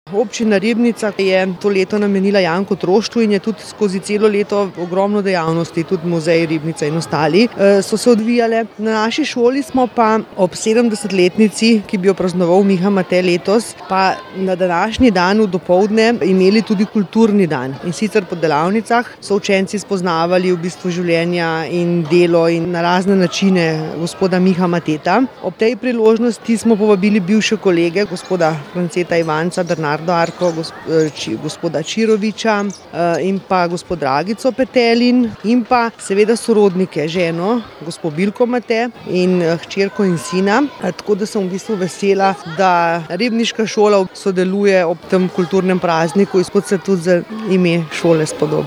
Občina Ribnica je to leto namenila Janku Troštu in je tudi skozi celo leto ogromno dejavnosti, tudi muzej Ribnica in ostali so se odvijale. Na naši šoli smo pa ob 70-letnici, ki bi jo praznoval Miha Matej letos, pa na današnji dan v dopoldne imeli tudi kulturni dan. In sicer po delavnicah so učenci spoznavali v bistvu življenja in delo in na razne načine gospoda Miha Mateta. Ob tej priložnosti smo povabili bivše kolege, gospoda Franceta Ivanca, Bernardo Arko, gospoda Čiroviča in pa gospod Dragico Petelin in pa seveda sorodnike, ženo, gospod Bilko Mate in hčerko in sina. Tako da sem v bistvu vesela, da ribniška šola sodeluje ob tem kulturnem prazniku, kot se tudi za ime šole spodobi.